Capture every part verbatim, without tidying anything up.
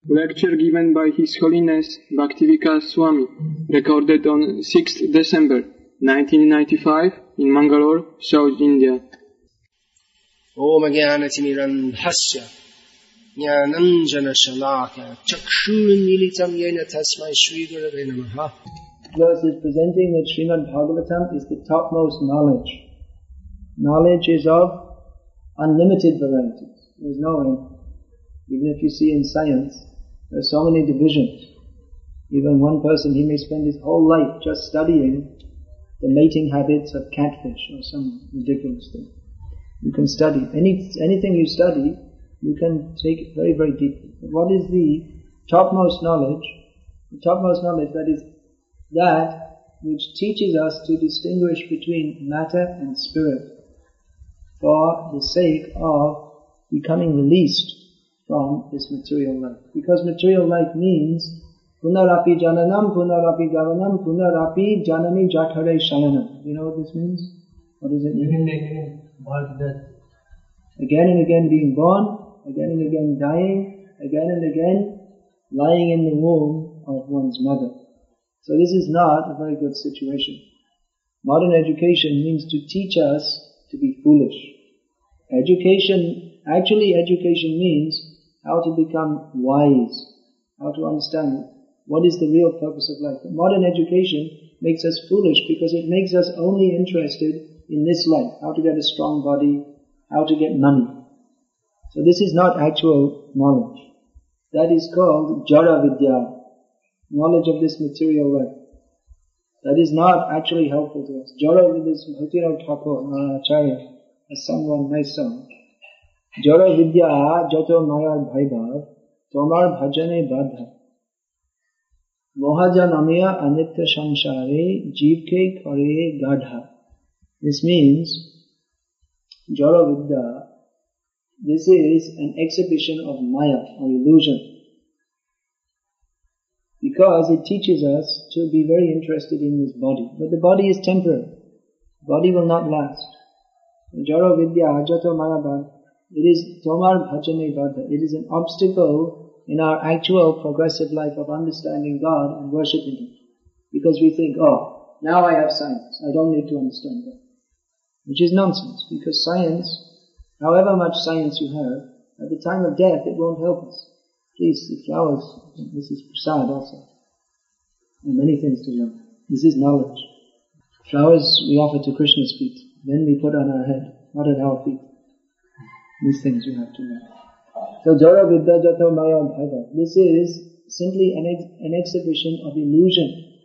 Lecture given by His Holiness Bhaktivikas Swami, recorded on sixth December nineteen ninety-five in Mangalore, South India. Om Jnanatimirandhasya Jnananjana Shalaka Chakshurmilitam Yena Tasmai Shri Gurave Namaha. Verse is presenting that Srimad Bhagavatam is the topmost knowledge. Knowledge is of unlimited varieties. There is no end. Even if you see in science, there are so many divisions. Even one person, he may spend his whole life just studying the mating habits of catfish or some ridiculous thing. You can study. Any, anything you study, you can take it very, very deeply. But what is the topmost knowledge? The topmost knowledge, that is that which teaches us to distinguish between matter and spirit for the sake of becoming released from this material life. Because material life means punarapi jananam, punarapi gavanam, punarapi janani jathare shayanam. You know what this means? What does it mean? Again and again, birth, death. Again and again being born, again and again dying, again and again lying in the womb of one's mother. So this is not a very good situation. Modern education means to teach us to be foolish. Education, actually education means how to become wise, how to understand what is the real purpose of life. But modern education makes us foolish because it makes us only interested in this life, how to get a strong body, how to get money. So this is not actual knowledge. That is called Jara Vidya, knowledge of this material life. That is not actually helpful to us. Jara Vidya is Bhaktivinoda Thakur, our Acharya, has sung one nice song. Jara Vidya jato mayar bhaibhav, tomar bhajane badha. Mohaja namya anitya samsare, jivke kare gadha. This means, Jara Vidya, this is an exhibition of maya or illusion. Because it teaches us to be very interested in this body. But the body is temporary. The body will not last. Jara Vidya ajato maya bhav. It is tomar bhajane badha. It is an obstacle in our actual progressive life of understanding God and worshipping Him. Because we think, oh, now I have science. I don't need to understand God. Which is nonsense. Because science, however much science you have, at the time of death it won't help us. Please, the flowers, this is prasad also. There are many things to learn. This is knowledge. Flowers we offer to Krishna's feet. Then we put on our head, not at our feet. These things we have to learn. So, Jara Vidya Jato Maya Bhaiva. This is simply an, ex- an exhibition of illusion.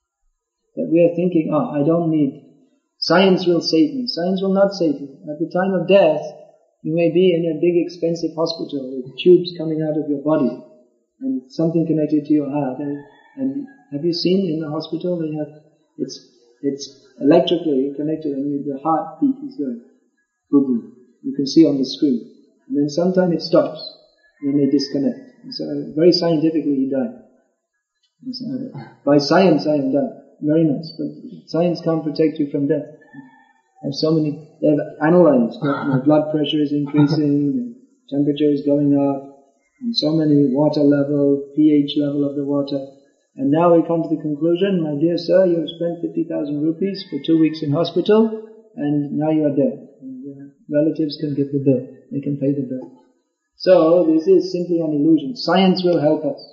That we are thinking, oh, I don't need. Science will save me. Science will not save you. At the time of death, you may be in a big expensive hospital with tubes coming out of your body and something connected to your heart. And, and have you seen in the hospital they have, it's, it's electrically connected and the heartbeat is going, boom. You can see on the screen. And then sometime it stops. And then they disconnect. And so very scientifically he died. So, by science I am done. Very nice. But science can't protect you from death. Have so many, they have analyzed that my blood pressure is increasing, temperature is going up, and so many water level, pH level of the water. And now we come to the conclusion, my dear sir, you have spent fifty thousand rupees for two weeks in hospital, and now you are dead. And, uh, relatives can get the bill. They can pay the bill. So, this is simply an illusion. Science will help us.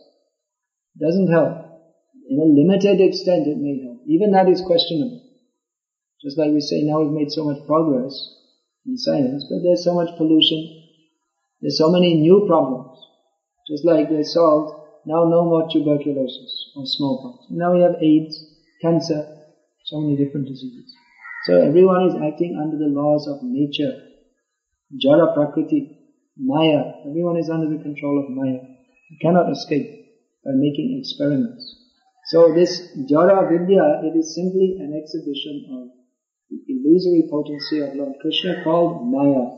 It doesn't help. In a limited extent it may help. Even that is questionable. Just like we say, now we've made so much progress in science, but there's so much pollution. There's so many new problems. Just like they solved, now no more tuberculosis or smallpox. Now we have AIDS, cancer, so many different diseases. So everyone is acting under the laws of nature. Jara Prakriti, Maya. Everyone is under the control of Maya. You cannot escape by making experiments. So this Jara Vidya, it is simply an exhibition of the illusory potency of Lord Krishna called Maya.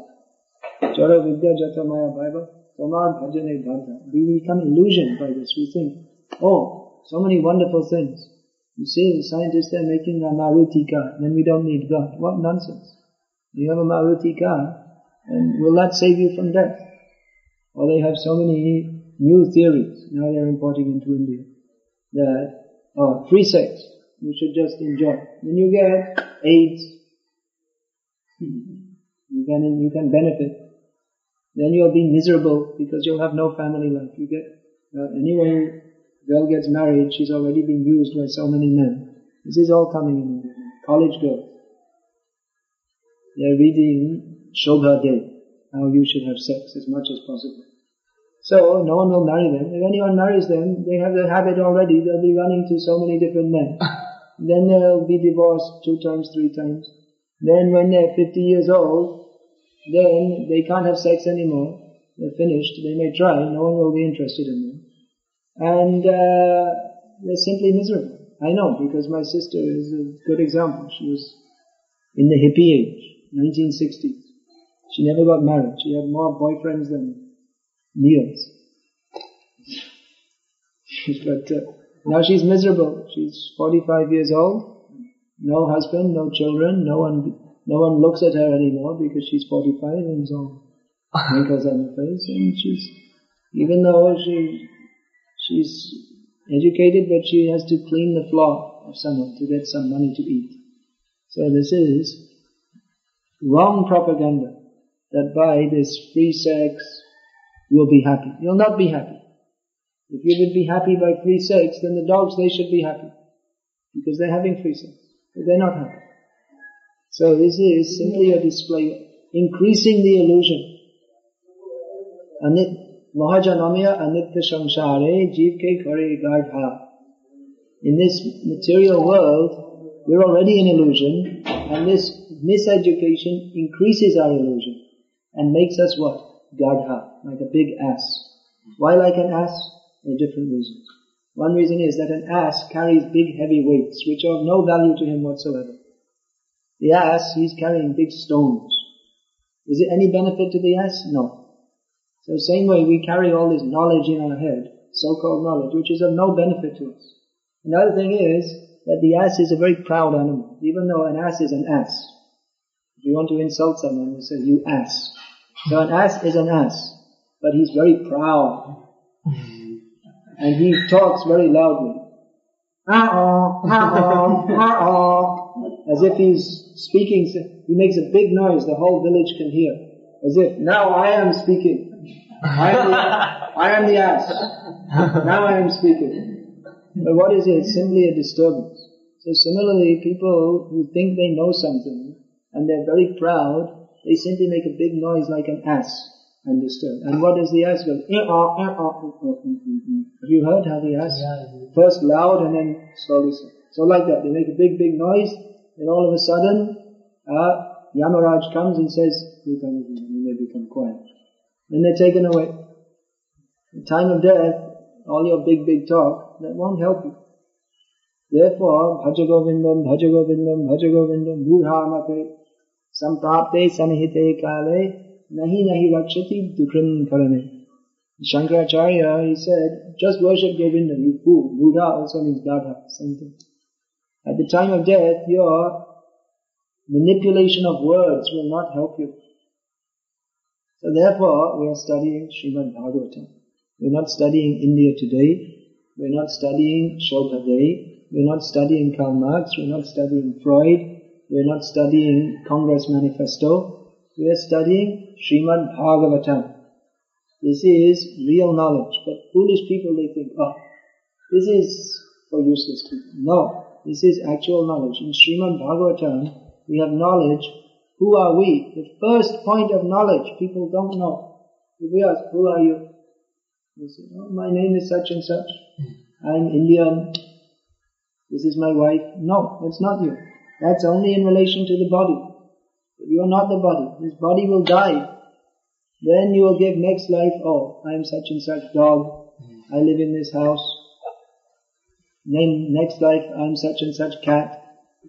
Jara Vidya Jata Maya Bhaiva Tomar Bhajane Bhanta. We become illusioned by this. We think, oh, so many wonderful things. You see, the scientists are making a Maruti car, then we don't need God. What nonsense. You have a Maruti car, and will that save you from death? Or they have so many new theories, now they're importing into India, that, oh, free sex, you should just enjoy. Then you get AIDS, you can, you can benefit. Then you'll be miserable because you'll have no family life. You get, uh, anyway, girl gets married, she's already been used by so many men. This is all coming in. College girls. They're reading Shobha Dev, how you should have sex as much as possible. So, no one will marry them. If anyone marries them, they have the habit already, they'll be running to so many different men. Then they'll be divorced two times, three times. Then when they're fifty years old, then they can't have sex anymore. They're finished. They may try. No one will be interested in them. And uh, they're simply miserable. I know, because my sister is a good example. She was in the hippie age, nineteen sixties. She never got married. She had more boyfriends than meals. But uh, now she's miserable. She's forty-five years old. No husband, no children, no one... No one looks at her anymore because she's forty-five and so wrinkles on her face, and she's, even though she, she's educated, but she has to clean the floor of someone to get some money to eat. So this is wrong propaganda, that by this free sex you'll be happy. You'll not be happy. If you would be happy by free sex, then the dogs, they should be happy because they're having free sex, but they're not happy. So this is simply a display, increasing the illusion. Anit Mahajanamya anitya samsare jeev ke kare gardha. In this material world, we're already in illusion, and this miseducation increases our illusion and makes us what? Gardha, like a big ass. Why like an ass? There are different reasons. One reason is that an ass carries big heavy weights which are of no value to him whatsoever. The ass, he's carrying big stones. Is it any benefit to the ass? No. So same way we carry all this knowledge in our head, so-called knowledge, which is of no benefit to us. Another thing is that the ass is a very proud animal, even though an ass is an ass. If you want to insult someone, you say, you ass. So an ass is an ass, but he's very proud. And he talks very loudly. Uh-oh, uh-oh, uh-oh. As if he's speaking, he makes a big noise the whole village can hear. As if, now I am speaking. I am the, I am the ass. Now I am speaking. But what is it? It's simply a disturbance. So similarly, people who think they know something, and they're very proud, they simply make a big noise like an ass and disturb. And what does the ass go? Have you heard how the ass? First loud and then slowly. So like that, they make a big, big noise, and all of a sudden, uh, Yamaraj comes and says, you can, you may become quiet. Then they're taken away. In time of death, all your big, big talk, that won't help you. Therefore, Bhaja Govindam, Bhaja Govindam, Bhaja Govindam, Bhurha Mate, Samprapte Sanhite Kale, Nahi Nahi Rakshati Dukram Karane. Shankaracharya, he said, just worship Govinda, you fool. Buddha also means Gadha, same thing. At the time of death, your manipulation of words will not help you. So therefore, we are studying Srimad Bhagavatam. We're not studying India Today. We're not studying Shobha Day. We're not studying Karl Marx. We're not studying Freud. We're not studying Congress Manifesto. We are studying Srimad Bhagavatam. This is real knowledge. But foolish people, they think, oh, this is for useless people. No. This is actual knowledge. In Srimad Bhagavatam, we have knowledge. Who are we? The first point of knowledge, people don't know. If we ask, who are you? They say, oh, my name is such and such. I'm Indian. This is my wife. No, that's not you. That's only in relation to the body. But you are not the body. This body will die. Then you will give next life, oh, I am such and such dog. I live in this house. Then next life, I am such and such cat.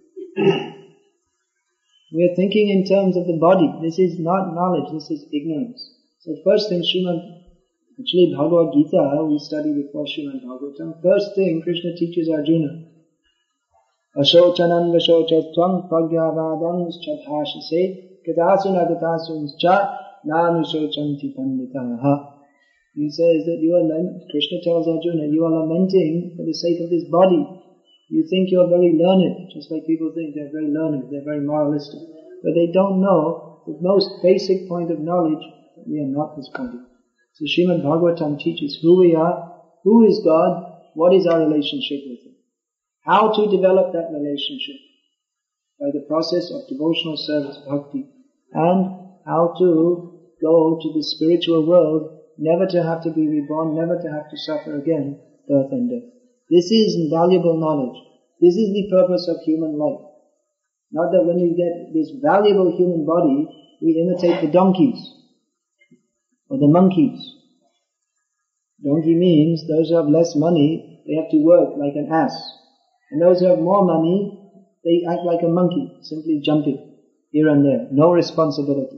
We are thinking in terms of the body. This is not knowledge, this is ignorance. So first thing, Srimad, actually Bhagavad Gita, we study before Srimad Bhagavatam. First thing, Krishna teaches Arjuna. Ashochanan vashochatvang pragyavadam chabhashase kadasun agatasun cha nanusochanti panditaha. He says that you are, Krishna tells Arjuna, you are lamenting for the sake of this body. You think you are very learned, just like people think they're very learned, they're very moralistic. But they don't know the most basic point of knowledge, that we are not this body. So Srimad Bhagavatam teaches who we are, who is God, what is our relationship with Him. How to develop that relationship by the process of devotional service, bhakti, and how to go to the spiritual world, never to have to be reborn, never to have to suffer again, birth and death. This is invaluable knowledge. This is the purpose of human life. Not that when we get this valuable human body, we imitate the donkeys or the monkeys. Donkey means those who have less money, they have to work like an ass. And those who have more money, they act like a monkey, simply jumping here and there, no responsibility.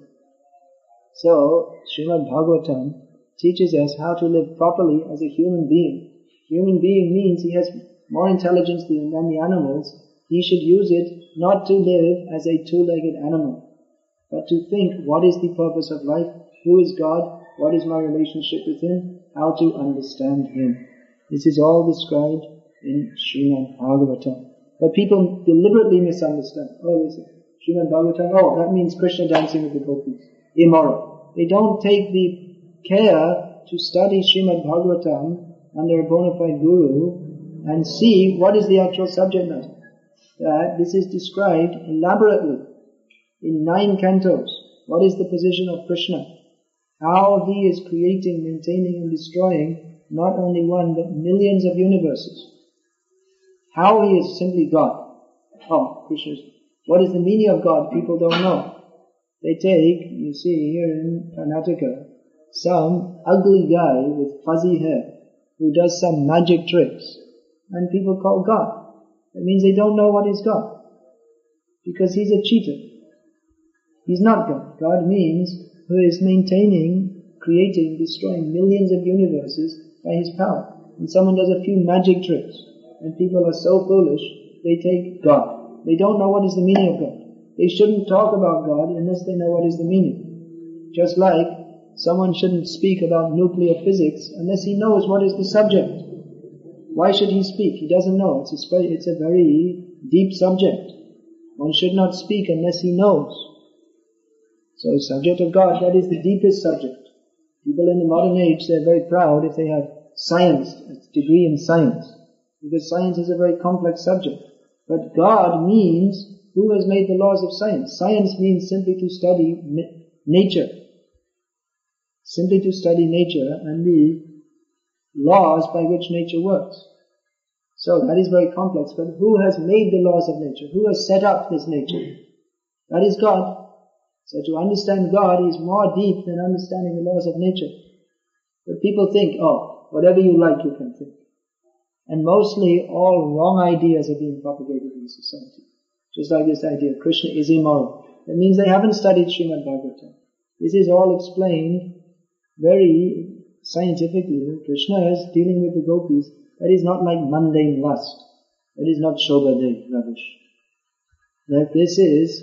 So, Srimad Bhagavatam teaches us how to live properly as a human being. Human being means he has more intelligence than the animals. He should use it not to live as a two-legged animal, but to think what is the purpose of life, who is God, what is my relationship with Him, how to understand Him. This is all described in Srimad Bhagavatam. But people deliberately misunderstand. Oh, they say, Srimad Bhagavatam, oh, that means Krishna dancing with the gopis. Immoral. They don't take the care to study Srimad Bhagavatam under a bona fide guru and see what is the actual subject matter. That this is described elaborately in nine cantos. What is the position of Krishna? How he is creating, maintaining and destroying not only one but millions of universes. How he is simply God. Oh, Krishna. What is the meaning of God? People don't know. They take, you see here in Karnataka, some ugly guy with fuzzy hair who does some magic tricks, and people call God. That means they don't know what is God, because he's a cheater. He's not God. God means who is maintaining, creating, destroying millions of universes by his power. And someone does a few magic tricks, and people are so foolish, they take God. They don't know what is the meaning of God. They shouldn't talk about God unless they know what is the meaning. Just like someone shouldn't speak about nuclear physics unless he knows what is the subject. Why should he speak? He doesn't know. It's a, it's a very deep subject. One should not speak unless he knows. So the subject of God, that is the deepest subject. People in the modern age, they're very proud if they have science, a degree in science, because science is a very complex subject. But God means who has made the laws of science. Science means simply to study nature. Simply to study nature and the laws by which nature works. So that is very complex, but who has made the laws of nature? Who has set up this nature? That is God. So to understand God is more deep than understanding the laws of nature. But people think, oh, whatever you like you can think. And mostly all wrong ideas are being propagated in society. Just like this idea, Krishna is immoral. That means they haven't studied Srimad Bhagavatam. This is all explained very scientifically. Krishna is dealing with the gopis. That is not like mundane lust. That is not Shobhade rubbish. That this is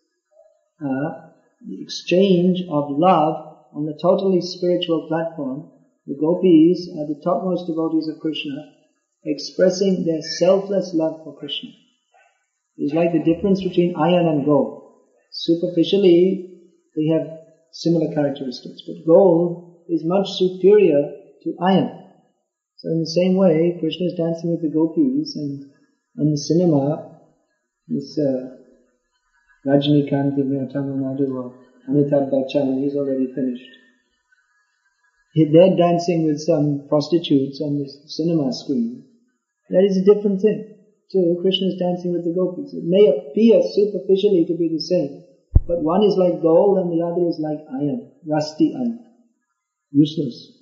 uh, the exchange of love on the totally spiritual platform. The gopis are the topmost devotees of Krishna, expressing their selfless love for Krishna. It's like the difference between iron and gold. Superficially, they have similar characteristics, but gold is much superior to iron. So in the same way, Krishna is dancing with the gopis, and in the cinema, this uh, Rajnikant in Tamil Nadu or Amitabh Bachchan, he's already finished. He, they're dancing with some prostitutes on the cinema screen. That is a different thing. So Krishna is dancing with the gopis. It may appear superficially to be the same, but one is like gold and the other is like iron, rusty iron, useless.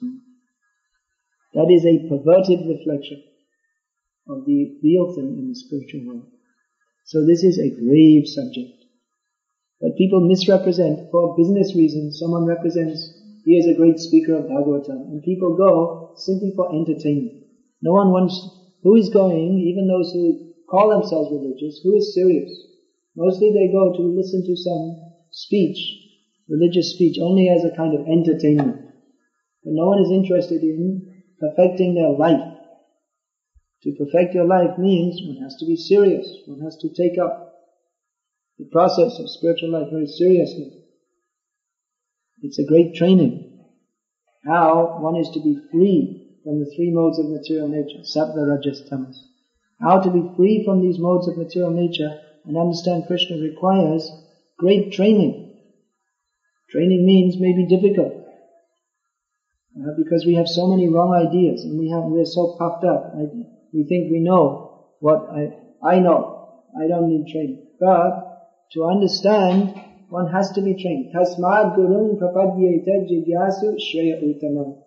That is a perverted reflection of the real thing in the spiritual world. So this is a grave subject. But people misrepresent, for business reasons. Someone represents, he is a great speaker of Bhagavatam, and people go simply for entertainment. No one wants, who is going, even those who call themselves religious, who is serious? Mostly they go to listen to some speech, religious speech, only as a kind of entertainment. But no one is interested in perfecting their life. To perfect your life means one has to be serious. One has to take up the process of spiritual life very seriously. It's a great training. How one is to be free from the three modes of material nature, sattva, rajas, tamas. How to be free from these modes of material nature and understand Krishna requires great training. Training means may be difficult. Uh, because we have so many wrong ideas and we have, we're so puffed up. I, we think we know what I, I know. I don't need training. But to understand, one has to be trained. Tasmad gurung prapadyeta jigyasu shreya uttamam.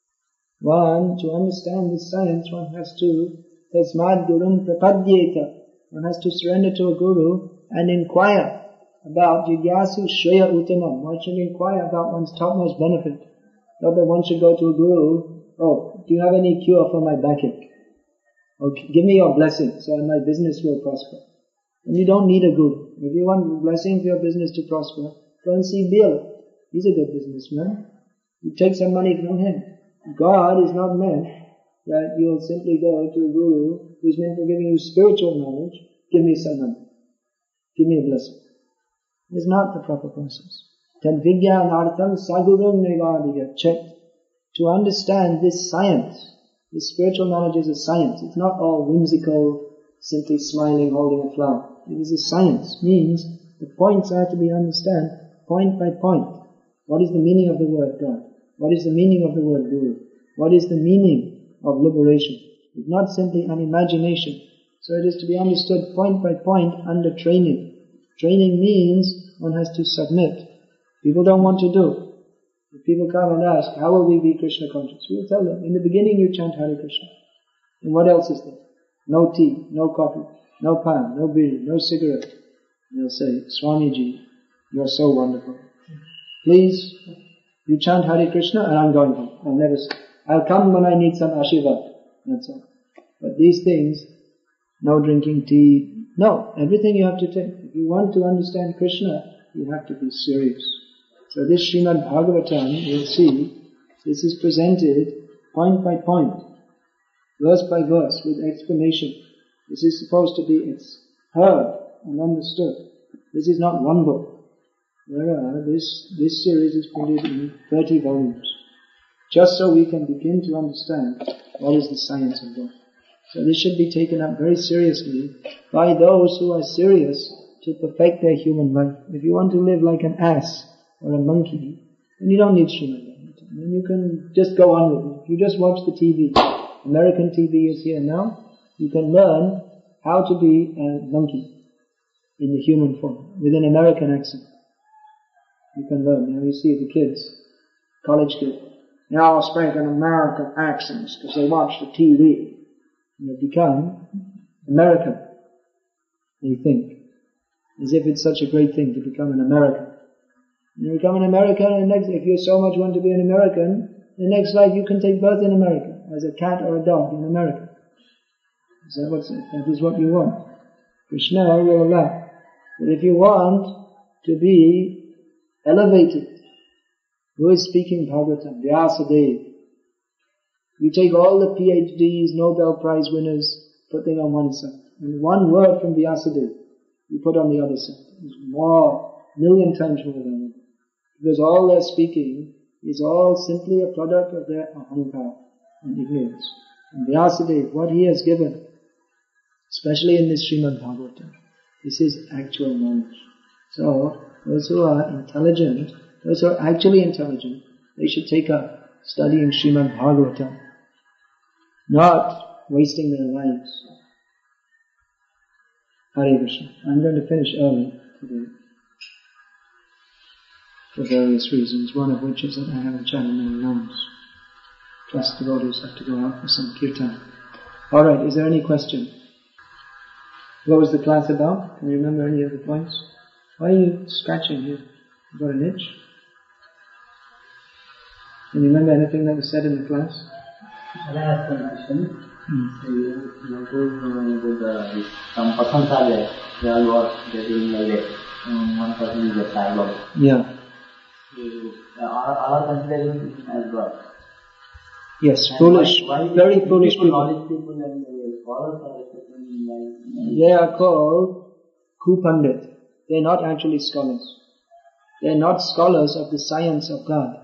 One, to understand this science, one has to tasmad gurung prapadyeta. One has to surrender to a guru and inquire about jigyasu shreya uttamam. One should inquire about one's topmost benefit. Not that one should go to a guru, oh, do you have any cure for my backache? Okay, give me your blessing so my business will prosper. And you don't need a guru. If you want a blessing for your business to prosper, go and see Bill. He's a good businessman. You take some money from him. God is not meant that you will simply go to a guru who's meant for giving you spiritual knowledge. Give me some money. Give me a blessing. It's not the proper process. Tad vijnanartham sagurum nivadiya. Check. To understand this science, this spiritual knowledge is a science. It's not all whimsical, simply smiling, holding a flower. It is a science. Means the points are to be understood point by point. What is the meaning of the word God? What is the meaning of the word Guru? What is the meaning of liberation? It's not simply an imagination. So it is to be understood point by point under training. Training means one has to submit. People don't want to do. If people come and ask, how will we be Krishna conscious? We will tell them, in the beginning you chant Hare Krishna. And what else is there? No tea, no coffee, no pan, no bidi, no cigarette. And they'll say, Swamiji, you are so wonderful. Please, you chant Hare Krishna and I'm going home. I'll never say. I'll come when I need some ashirvad. That's all. But these things, no drinking tea, no, everything you have to take. If you want to understand Krishna, you have to be serious. So this Srimad Bhagavatam, you'll see, this is presented point by point, verse by verse, with explanation. This is supposed to be it's heard and understood. This is not one book. There are, this, this series is printed in thirty volumes, just so we can begin to understand what is the science of God. So this should be taken up very seriously by those who are serious to perfect their human life. If you want to live like an ass or a monkey, then you don't need Srimad Bhagavatam. Then you can just go on with it. If you just watch the T V, American T V is here now, you can learn how to be a monkey in the human form, with an American accent. You can learn. Now you see the kids, college kids, they all speak an American accents because they watch the T V. And they become American. They think. As if it's such a great thing to become an American. And you become an American, and next, if you so much want to be an American, the next life you can take birth in America, as a cat or a dog in America. Is that, what's, that is what you want. Krishna will allow. But if you want to be elevated, who is speaking Bhagavatam? Vyasadeva. You take all the P H Ds, Nobel Prize winners, put them on one side. And one word from Vyasadeva, you put on the other side. It's more, million times more than that. Because all they're speaking is all simply a product of their ahankara and ignorance. And Vyasadeva, what he has given, especially in this Srimad Bhagavatam, this is actual knowledge. So, those who are intelligent, those who are actually intelligent, they should take up studying Srimad Bhagavatam, not wasting their lives. Hare Krishna. I'm going to finish early today, for various reasons, one of which is that I haven't chanted many names. Plus devotees have to go out for some kirtan. Alright, is there any question? What was the class about? Can you remember any of the points? Why are you scratching here? You got an itch? Can you remember anything that was said in the class? I have one question. Hmm. You you told with the some persons are there. They are what they doing like that. Um, one person is a cyborg. Yeah. So, uh, all, all are considering as God. Yes, And foolish, why, why very people, foolish people. knowledge people and uh, scholars are accepting like, They are called Kupandit. They are not actually scholars. They are not scholars of the science of God.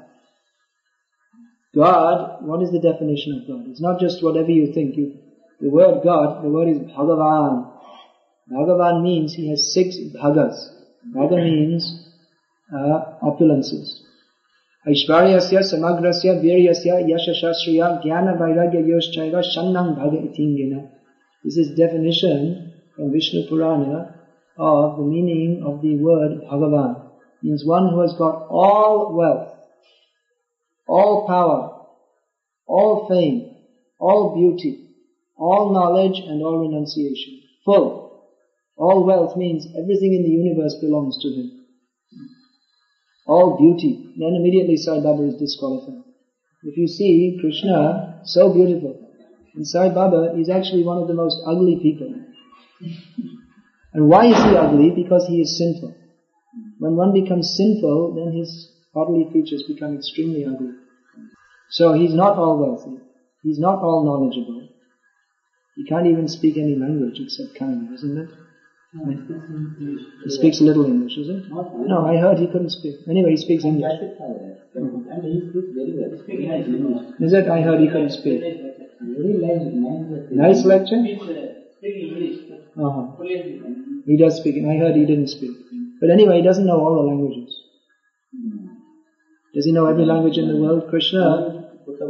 God, what is the definition of God? It's not just whatever you think. You, the word God, the word is Bhagavan. Bhagavan means he has six bhagas. Bhaga means uh, opulences. Aishvaryasya samagrasya viryasya yashashasriya jnana vairagya yoshchaiva shannam bhaga itingena. This is definition from Vishnu Purana of the meaning of the word Bhagavan. Means one who has got all wealth, all power, all fame, all beauty, all knowledge and all renunciation. Full. All wealth means everything in the universe belongs to him. All beauty. Then immediately Sai Baba is disqualified. If you see Krishna, so beautiful. And Sai Baba is actually one of the most ugly people. And why is he ugly? Because he is sinful. When one becomes sinful, then his bodily features become extremely ugly. So he's not all wealthy. He's not all knowledgeable. He can't even speak any language except Kannada, isn't it? no, he speaks English. He speaks a little English, is it? Not very No, I heard he couldn't speak. Anyway, he speaks And English. that is how that. And he speaks very well. He speaks nice English. Is it? I heard he couldn't speak. Very nice, nice. Nice lecture? Speak English. Uh-huh. He does speak. I heard he didn't speak. But anyway, he doesn't know all the languages. Does he know every language in the world? Krishna,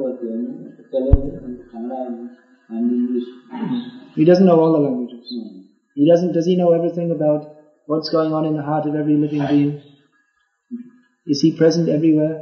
And English. he doesn't know all the languages. He doesn't, does he know everything about what's going on in the heart of every living being? Is he present everywhere?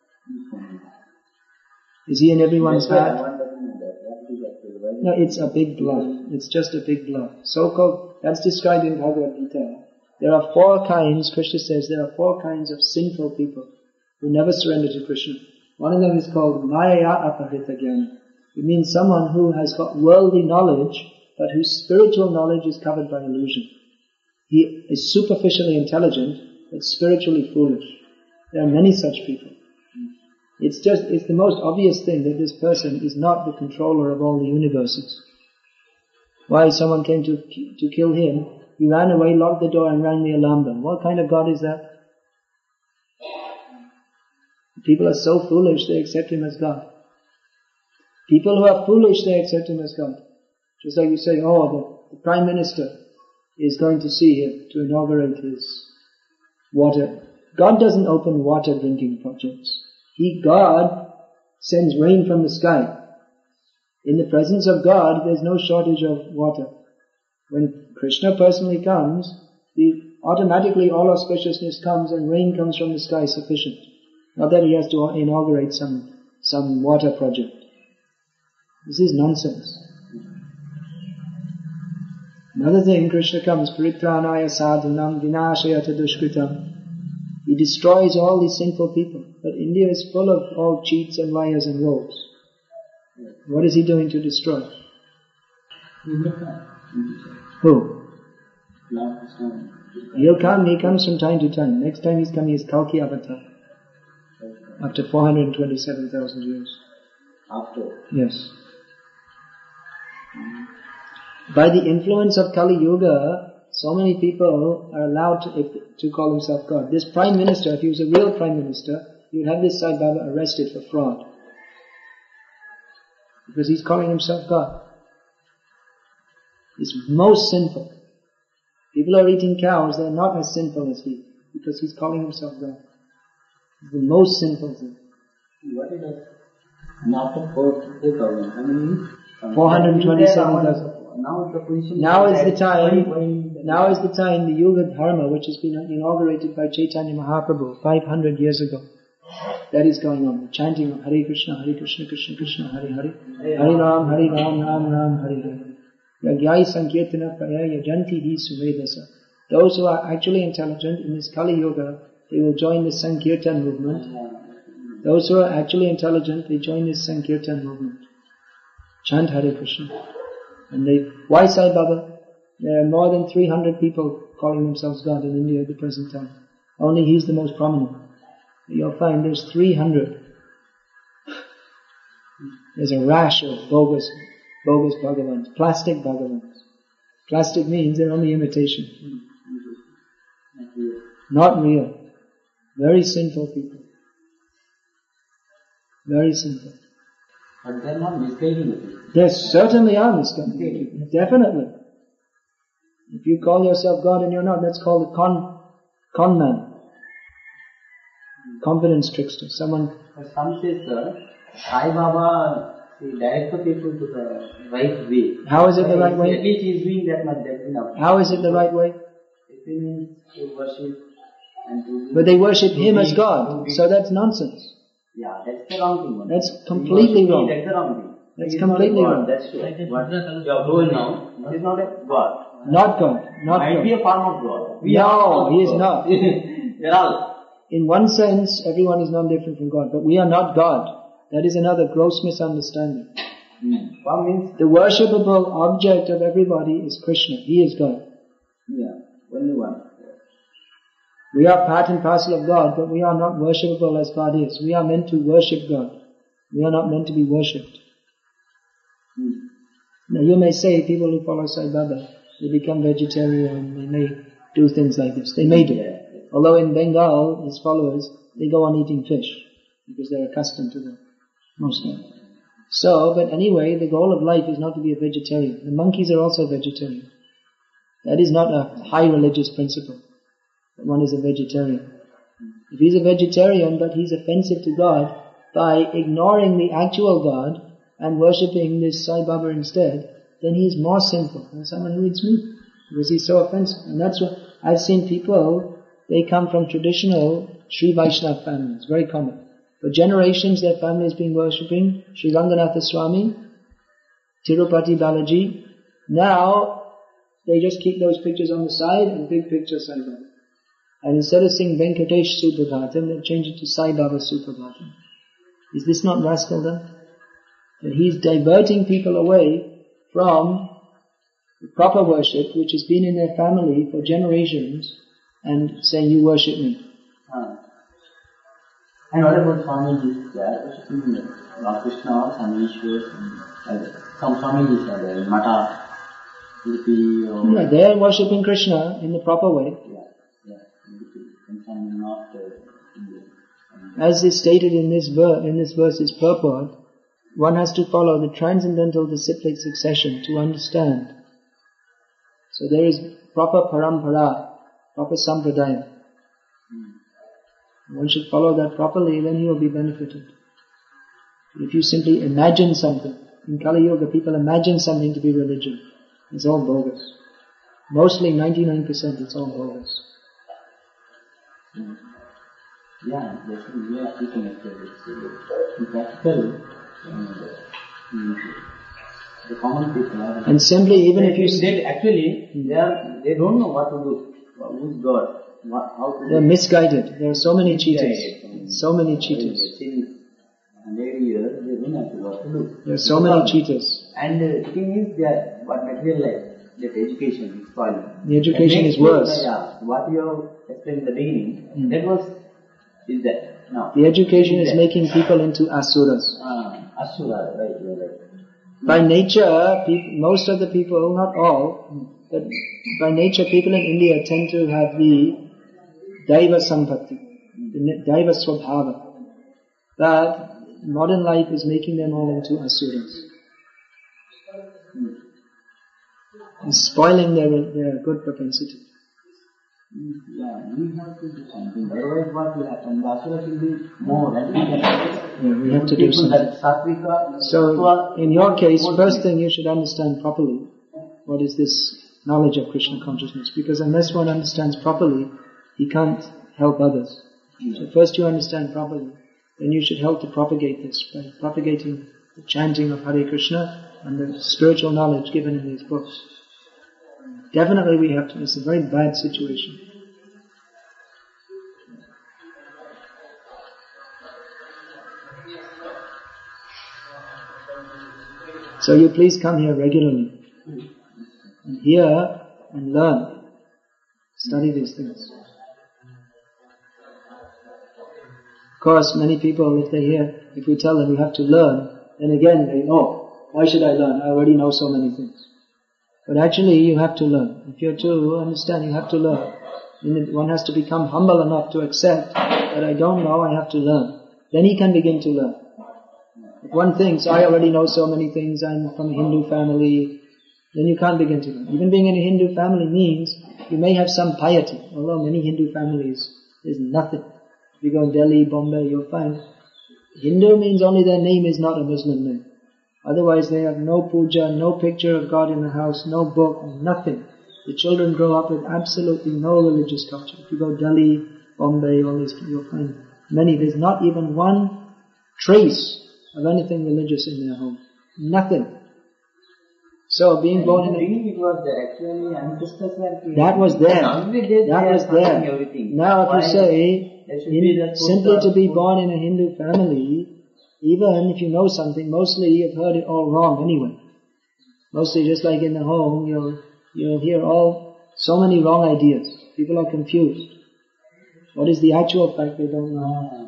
Is he in everyone's heart? No, it's a big bluff. It's just a big bluff. So-called, that's described in Bhagavad Gita. There are four kinds, Krishna says, there are four kinds of sinful people who never surrender to Krishna. One of them is called Maya Aparita Jnana. It means someone who has got worldly knowledge, but whose spiritual knowledge is covered by illusion. He is superficially intelligent, but spiritually foolish. There are many such people. It's just, it's the most obvious thing that this person is not the controller of all the universes. Why someone came to to kill him, he ran away, locked the door and rang the alarm bell. What kind of God is that? People are so foolish, they accept him as God. People who are foolish, they accept him as God. Just like you say, oh, the, the Prime Minister is going to see him to inaugurate his water. God doesn't open water drinking projects. He, God, sends rain from the sky. In the presence of God, there's no shortage of water. When Krishna personally comes, the, automatically all auspiciousness comes and rain comes from the sky sufficient. Not that he has to inaugurate some, some water project. This is nonsense. Another thing, Krishna comes, Paritranaya sadhanam vinashayata dushkritam. He destroys all these sinful people. But India is full of all cheats and liars and rogues. What is he doing to destroy? Who? He'll come, he comes from time to time. Next time he's coming is Kalki Avatar. After four hundred twenty-seven thousand years. After? Yes. By the influence of Kali Yuga, so many people are allowed to, if, to call himself God. This Prime Minister, if he was a real Prime Minister, he would have this Sai Baba arrested for fraud. Because he's calling himself God. He's most sinful. People are eating cows, they're not as sinful as he, because he's calling himself God. He's the most sinful thing. What is that? Now for four thousand, how many? four hundred twenty-seven thousand. Now the position Now is the time, why- why- now is the time, the Yuga Dharma, which has been inaugurated by Chaitanya Mahaprabhu five hundred years ago. That is going on. The chanting of Hare Krishna, Hare Krishna, Krishna Krishna, Hare Hare, Hare Ram, Hare Ram, Ram Ram, Hare Hare. Yagyai Sankirtana Praya Yajanti Hi Suvedasa. Those who are actually intelligent in this Kali Yuga, they will join the Sankirtan movement. Those who are actually intelligent, they join this Sankirtan movement. Chant Hare Krishna. And they, why Sai Baba? There are more than three hundred people calling themselves God in India at the present time. Only he's the most prominent. You'll find there's three hundred. There's a rash of bogus, bogus Bhagavans, plastic Bhagavans. Plastic means they're only imitation. Not real. Very sinful people. Very sinful. But they're not misguiding the people. They certainly are misguiding. Definitely. If you call yourself God and you're not, that's called a con, con man. Confidence trickster. Someone. But some says, sir, Sai Baba, he directs the people to the right way. How is it the right way? At least he is doing that much, that's enough. How is it the right way? It means to worship and to... But they worship Him as God, so that's nonsense. Yeah, that's the wrong thing. That's completely wrong. That's the wrong thing. That's completely wrong. That's true. What you are doing now is not a God. Not God. Not Might God. be a form of God. We No, He is not. They're all. In one sense, everyone is not different from God, but we are not God. That is another gross misunderstanding. Hmm. What means? The worshipable object of everybody is Krishna. He is God. Yeah, only one. We are part and parcel of God, but we are not worshipable as God is. We are meant to worship God. We are not meant to be worshipped. Hmm. Now you may say people who follow Sai Baba, they become vegetarian, they may do things like this. They may do. Yeah. Although in Bengal, his followers, they go on eating fish because they're accustomed to that, most of them. So, but anyway, the goal of life is not to be a vegetarian. The monkeys are also vegetarian. That is not a high religious principle, that one is a vegetarian. If he's a vegetarian, but he's offensive to God by ignoring the actual God and worshipping this Sai Baba instead, then he is more sinful than someone who eats meat, because he's so offensive. And that's what I've seen people. They come from traditional Sri Vaishnava families, very common. For generations their family has been worshipping Sri Ranganatha Swami, Tirupati Balaji. Now they just keep those pictures on the side and big picture Sai Baba. And instead of saying Venkatesh Subhadhatam, they've changed it to Sai Baba Subhadhatam. Is this not rascal then? That he's diverting people away from the proper worship which has been in their family for generations, and saying, you worship me. Uh, and what about Swamiji's there? Worshipping Lord Krishna or Swami Ishwar? And some Swamijis are there, Mata, Udupi, or... Yeah, they are worshipping Krishna in the proper way. Yeah, yeah, Udupi, and some not uh, Indian. As is stated in this verse, in this verse's purport, one has to follow the transcendental disciplic succession to understand. So there is proper parampara, proper sampradaya. One should follow that properly, then he will be benefited. If you simply imagine something, in Kali Yuga people imagine something to be religion, it's all bogus. Mostly ninety-nine percent it's all bogus. Yeah, that's we are speaking actually. In practical, um, the common people are... And simply, even they, if you... They, actually, they are, they don't know what to do. Who's God? What, how to They're do. misguided. There are so many cheaters. Yeah, So many cheaters. Since hundred years, they don't have to what to do. There are so many cheaters. And the thing is that what material life, that education is spoiling. The education is worse. Yeah, what you have explained in the beginning, Mm. that was, is that. Now, The education is that. making people into asuras. Ah, Asura, right, you're right. By nature, peop- most of the people, not all, but by nature people in India tend to have the Daiva Sampatti, the Daiva Swabhava. But modern life is making them all into asuras. And spoiling their, their good propensity. Yeah, we have to do something. Otherwise, what will happen? The Asuras will be more. And we can Yeah, we have to do people something. that Satvika, So, Sattva, in your case, both first things. thing you should understand properly what is this knowledge of Krishna consciousness. Because unless one understands properly, he can't help others. So first you understand properly, then you should help to propagate this by propagating the chanting of Hare Krishna and the spiritual knowledge given in these books. Definitely we have to, it's a very bad situation. So you please come here regularly and hear and learn, study these things. Of course, many people, if they hear, if we tell them you have to learn, then again they, oh, why should I learn? I already know so many things. But actually you have to learn. If you're to understand, you have to learn. And one has to become humble enough to accept that I don't know, I have to learn. Then he can begin to learn. If one thinks, I already know so many things, I'm from a Hindu family, then you can't begin to learn. Even being in a Hindu family means you may have some piety. Although many Hindu families, there's nothing. If you go in Delhi, Bombay, you'll find Hindu means only their name is not a Muslim name. Otherwise they have no puja, no picture of God in the house, no book, nothing. The children grow up with absolutely no religious culture. If you go Delhi, Bombay, all these, you'll find many. There's not even one trace of anything religious in their home. Nothing. So being and born in a... it was there. Actually, ancestors were... That was there. Nowadays, that was there. Everything. Now if Why? you say, in, simply to be born in a Hindu family, even if you know something, mostly you've heard it all wrong anyway. Mostly just like in the home, you'll, you'll hear all, so many wrong ideas. People are confused. What is the actual fact they don't know.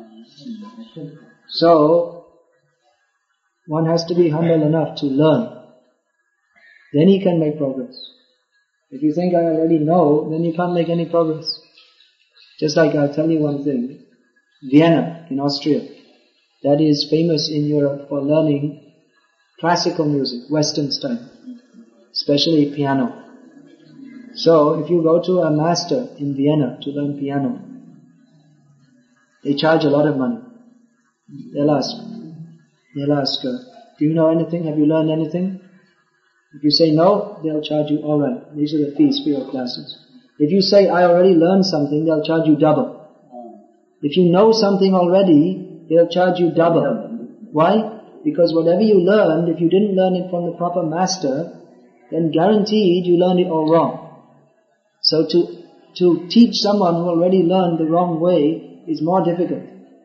So, one has to be humble enough to learn. Then he can make progress. If you think I already know, then you can't make any progress. Just like I'll tell you one thing. Vienna in Austria, that is famous in Europe for learning classical music, Western style, especially piano. So if you go to a master in Vienna to learn piano, they charge a lot of money. They'll ask, they'll ask, uh, do you know anything? Have you learned anything? If you say no, they'll charge you, all right, these are the fees for your classes. If you say, I already learned something, they'll charge you double. If you know something already, they'll charge you double. Why? Because whatever you learned, if you didn't learn it from the proper master, then guaranteed you learned it all wrong. So to, to teach someone who already learned the wrong way is more difficult.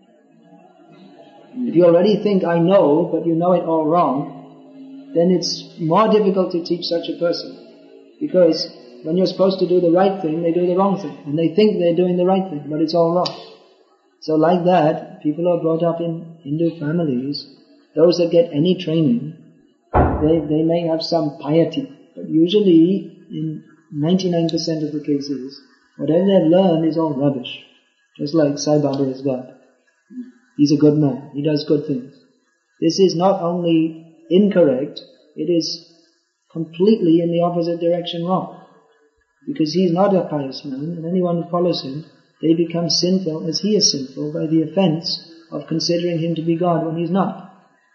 If you already think, I know, but you know it all wrong, then it's more difficult to teach such a person. Because when you're supposed to do the right thing, they do the wrong thing. And they think they're doing the right thing, but it's all wrong. So like that, people who are brought up in Hindu families, those that get any training, they, they may have some piety. But usually, in ninety-nine percent of the cases, whatever they learn is all rubbish. Just like Sai Baba is God. He's a good man. He does good things. This is not only incorrect, it is completely in the opposite direction wrong. Because he's not a pious man, and anyone who follows him, they become sinful as he is sinful by the offense of considering him to be God when he's not.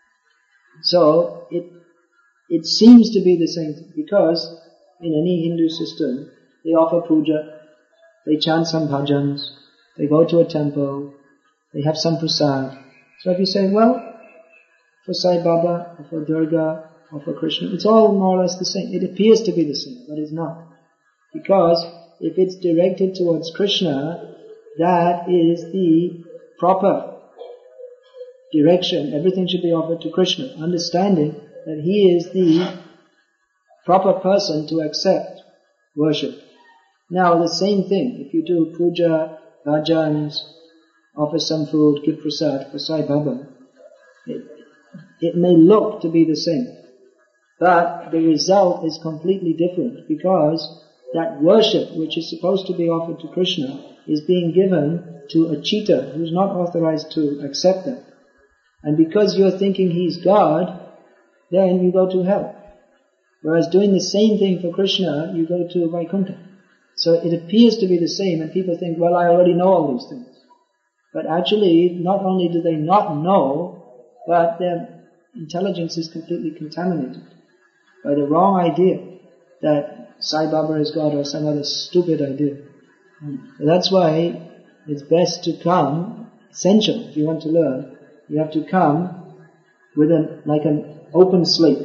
So, it it seems to be the same thing, because in any Hindu system, they offer puja, they chant some bhajans, they go to a temple, they have some prasad. So if you say, well, for Sai Baba, or for Durga, or for Krishna, it's all more or less the same. It appears to be the same, but it's not. Because if it's directed towards Krishna, that is the proper direction. Everything should be offered to Krishna, understanding that he is the proper person to accept worship. Now the same thing, if you do puja, bhajans, offer some food, give prasad for Sai Baba, it, it may look to be the same, but the result is completely different, because that worship which is supposed to be offered to Krishna is being given to a cheater who's not authorized to accept that. And because you're thinking he's God, then you go to hell. Whereas doing the same thing for Krishna, you go to Vaikuntha. So it appears to be the same, and people think, well, I already know all these things. But actually, not only do they not know, but their intelligence is completely contaminated by the wrong idea that Sai Baba is God or some other stupid idea. So that's why it's best to come, essential, if you want to learn, you have to come with an, like an open slate.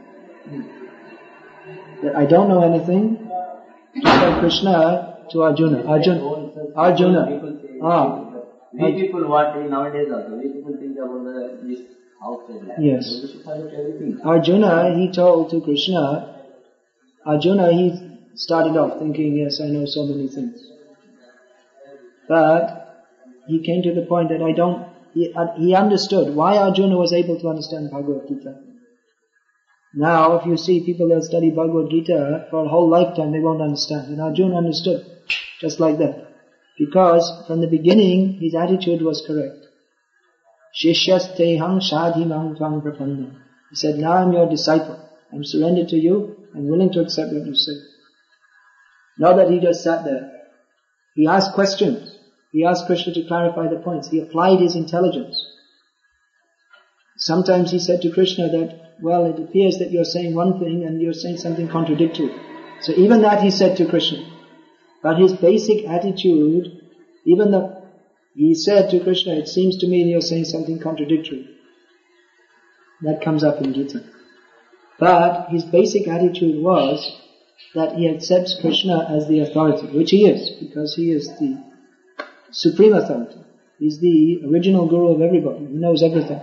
That I don't know anything, just like Krishna to Arjuna. Arjuna, Arjuna, ah. We people what nowadays also, we people think about the, this outside life. Yes. So we should forget everything. Arjuna, he told to Krishna, Arjuna, he started off thinking, yes, I know so many things. But he came to the point that I don't he, uh, he understood why Arjuna was able to understand Bhagavad Gita. Now, if you see people that study Bhagavad Gita for a whole lifetime, they won't understand. And Arjuna understood, just like that. Because from the beginning, his attitude was correct. Shishyasteham shadhimam tvam prapanna. He said, now I'm your disciple. I'm surrendered to you. I'm willing to accept what you say. Not that he just sat there. He asked questions. He asked Krishna to clarify the points. He applied his intelligence. Sometimes he said to Krishna that, well, it appears that you're saying one thing and you're saying something contradictory. So even that he said to Krishna. But his basic attitude, even though he said to Krishna, it seems to me you're saying something contradictory. That comes up in Gita. But his basic attitude was that he accepts Krishna as the authority, which he is, because he is the supreme authority. He's the original guru of everybody. He knows everything.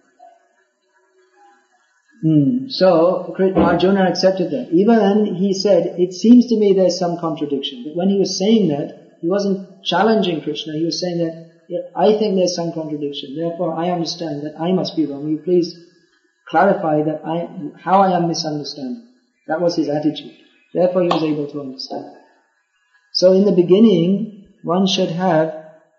Hmm. So Arjuna accepted that. Even he said, it seems to me there's some contradiction. But when he was saying that, he wasn't challenging Krishna. He was saying that, I think there's some contradiction. Therefore, I understand that I must be wrong. Will you please clarify that I, how I am misunderstanding? That was his attitude. Therefore, he was able to understand. So in the beginning, one should have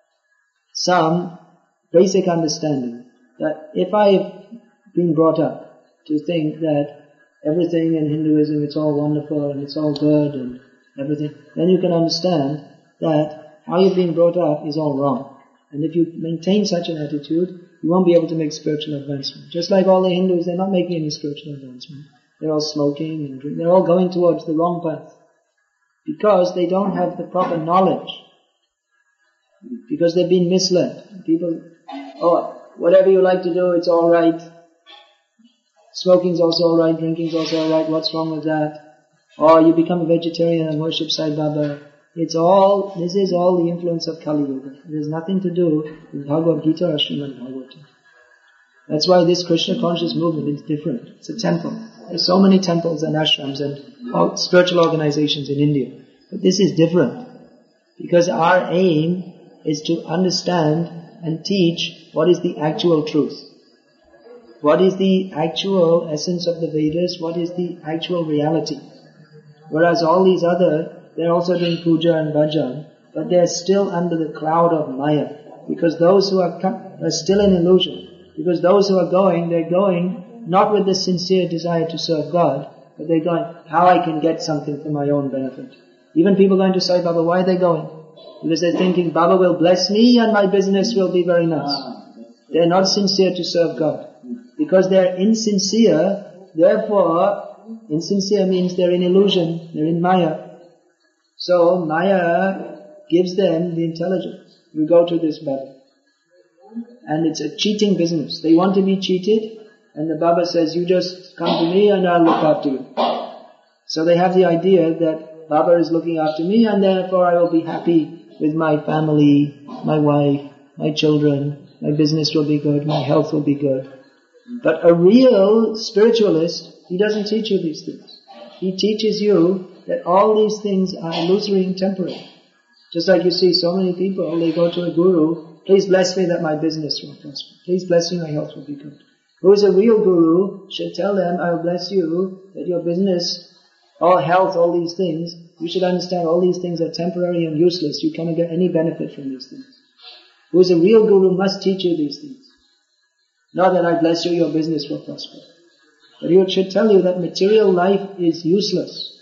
some basic understanding that if I've been brought up to think that everything in Hinduism, it's all wonderful and it's all good and everything, then you can understand that how you've been brought up is all wrong. And if you maintain such an attitude, you won't be able to make spiritual advancement. Just like all the Hindus, they're not making any spiritual advancement. They're all smoking and drinking. They're all going towards the wrong path. Because they don't have the proper knowledge. Because they've been misled. People, oh, whatever you like to do, it's all right. Smoking's also all right, drinking's also all right. What's wrong with that? Or you become a vegetarian and worship Sai Baba. It's all, this is all the influence of Kali Yuga. It has nothing to do with Bhagavad Gita or Srimad Bhagavatam. That's why this Krishna conscious movement is different. It's a temple. There's so many temples and ashrams and spiritual organizations in India. But this is different. Because our aim is to understand and teach what is the actual truth. What is the actual essence of the Vedas? What is the actual reality? Whereas all these other, they're also doing puja and bhajan, but they're still under the cloud of Maya. Because those who are, are still in illusion. Because those who are going, they're going not with the sincere desire to serve God, but they're going, how I can get something for my own benefit. Even people going to Sai Baba, why are they going? Because they're thinking, Baba will bless me and my business will be very nice. They're not sincere to serve God. Because they're insincere, therefore, insincere means they're in illusion, they're in Maya. So, Maya gives them the intelligence. You go to this Baba. And it's a cheating business. They want to be cheated, and the Baba says, you just come to me and I'll look after you. So they have the idea that Baba is looking after me and therefore I will be happy with my family, my wife, my children, my business will be good, my health will be good. But a real spiritualist, he doesn't teach you these things. He teaches you that all these things are illusory and temporary. Just like you see so many people, they go to a guru, please bless me that my business will prosper. Please bless me, my health will be good. Who is a real guru should tell them, I will bless you that your business, all health, all these things, you should understand all these things are temporary and useless. You cannot get any benefit from these things. Who is a real guru must teach you these things. Not that I bless you, your business will prosper. But he should tell you that material life is useless.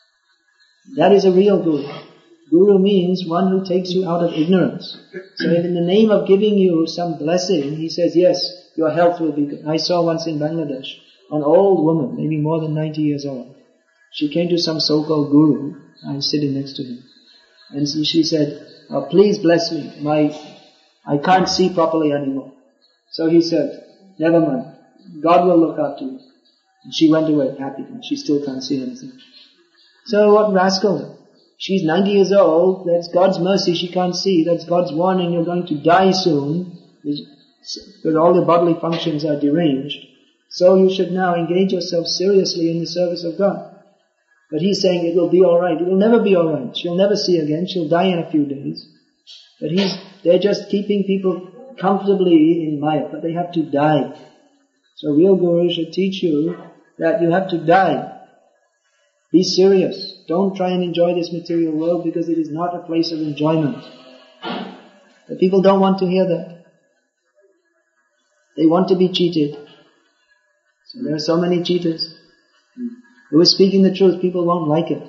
That is a real guru. Guru means one who takes you out of ignorance. So in the name of giving you some blessing, he says, yes, your health will be good. I saw once in Bangladesh, an old woman, maybe more than ninety years old. She came to some so-called guru. I'm sitting next to him. And she said, oh, please bless me. My, I can't see properly anymore. So he said, never mind. God will look after you. And she went away happy. And she still can't see anything. So what rascal? She's ninety years old. That's God's mercy. She can't see. That's God's warning. You're going to die soon. Because all the bodily functions are deranged. So you should now engage yourself seriously in the service of God. But he's saying it will be alright. It will never be alright. She'll never see again. She'll die in a few days. But he's, they're just keeping people comfortably in life, but they have to die. So real Guru should teach you that you have to die. Be serious. Don't try and enjoy this material world because it is not a place of enjoyment. But people don't want to hear that. They want to be cheated. So there are so many cheaters. Who is speaking the truth, people won't like it.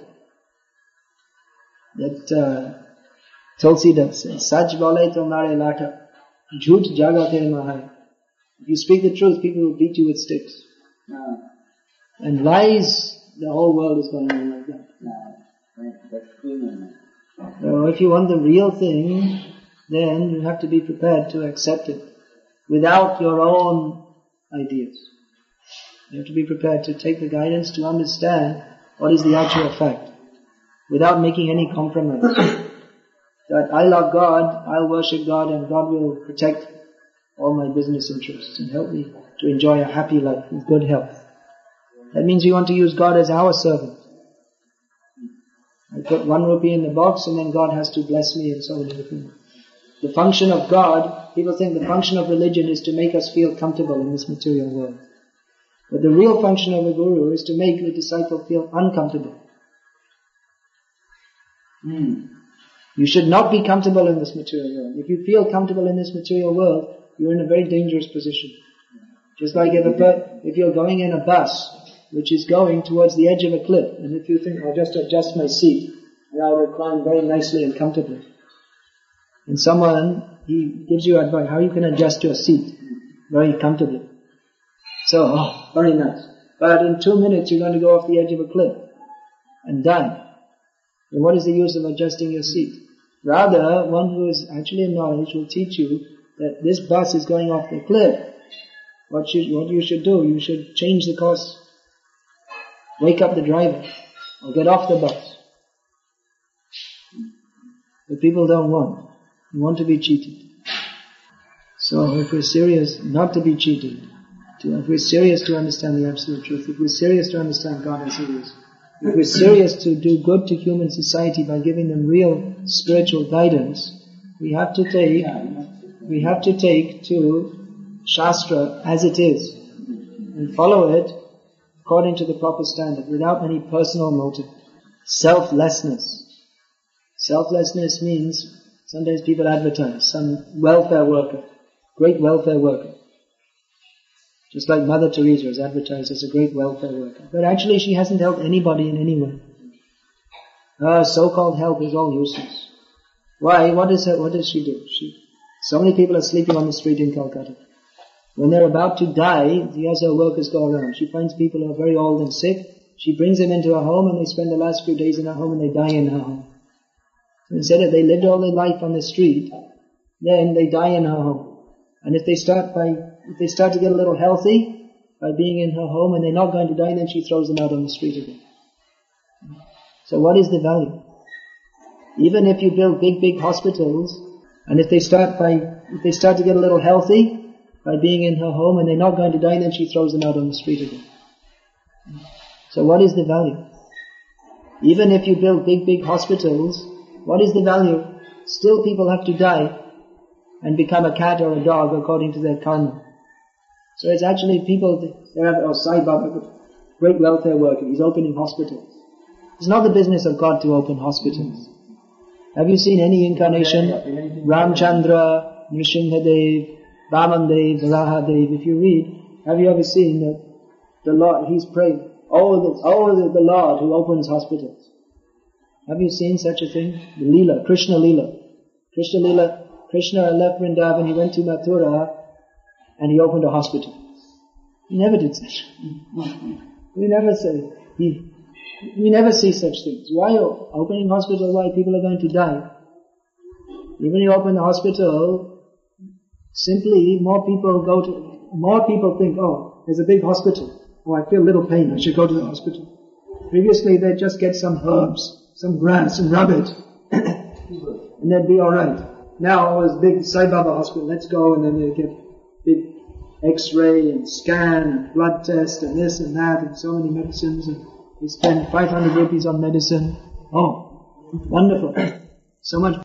That uh, Tulsidas says, Sach bole tomare lata, jhoot jagate mahai. If you speak the truth, people will beat you with sticks. No. And lies, the whole world is going on like that. No. That's true. So if you want the real thing, then you have to be prepared to accept it without your own ideas. You have to be prepared to take the guidance to understand what is the actual fact without making any compromise. That I love God, I'll worship God, and God will protect all my business interests and help me to enjoy a happy life with good health. That means we want to use God as our servant. I put one rupee in the box and then God has to bless me and so many things. The function of God, people think the function of religion is to make us feel comfortable in this material world. But the real function of a guru is to make the disciple feel uncomfortable. Mm. You should not be comfortable in this material world. If you feel comfortable in this material world, you're in a very dangerous position. Just like if, a, if you're going in a bus which is going towards the edge of a cliff, and if you think, I'll just adjust my seat, and I'll recline very nicely and comfortably. And someone, he gives you advice how you can adjust your seat very comfortably. So, oh, very nice. But in two minutes you're going to go off the edge of a cliff and die. And what is the use of adjusting your seat? Rather, one who is actually in knowledge will teach you that this bus is going off the cliff. What should, what you should do, you should change the course. Wake up the driver or get off the bus. But people don't want. They want to be cheated. So if we're serious not to be cheated, to, if we're serious to understand the absolute truth, if we're serious to understand God as He is, if we're serious to do good to human society by giving them real spiritual guidance, we have to take, we have to take to Shastra as it is and follow it according to the proper standard, without any personal motive. Selflessness. Selflessness means, sometimes people advertise, some welfare worker, great welfare worker. Just like Mother Teresa is advertised as a great welfare worker. But actually she hasn't helped anybody in any way. Her so-called help is all useless. Why? What is her, what does she do? She, so many people are sleeping on the street in Calcutta. When they're about to die, she has her workers go around. She finds people who are very old and sick. She brings them into her home and they spend the last few days in her home and they die in her home. So instead of they lived all their life on the street, then they die in her home. And if they start by, if they start to get a little healthy by being in her home and they're not going to die, then she throws them out on the street again. So what is the value? Even if you build big, big hospitals, and if they start by, if they start to get a little healthy by being in her home and they're not going to die, then she throws them out on the street again. So what is the value? Even if you build big, big hospitals, what is the value? Still people have to die and become a cat or a dog according to their karma. So it's actually people, they have, oh, Sai Baba, great welfare worker, he's opening hospitals. It's not the business of God to open hospitals. Have you seen any incarnation? Ramchandra, Nrsimhadev, Vamandev, Varahadev, if you read, have you ever seen that the Lord, he's prayed, oh, the, oh the, the Lord who opens hospitals. Have you seen such a thing? The Leela, Krishna Leela. Krishna Leela, Krishna left Vrindavan, he went to Mathura, and he opened a hospital. He never did such. We never say, he, we never see such things. Why opening hospital? Why people are going to die? Even you open the hospital, simply more people go to, more people think, oh, there's a big hospital. Oh, I feel a little pain, I should go to the hospital. Previously they'd just get some herbs, some grass and rub it, and they'd be alright. Now there's big Sai Baba hospital, let's go, and then they get big X-ray and scan and blood test and this and that and so many medicines, and we spend five hundred rupees on medicine. Oh, wonderful. So much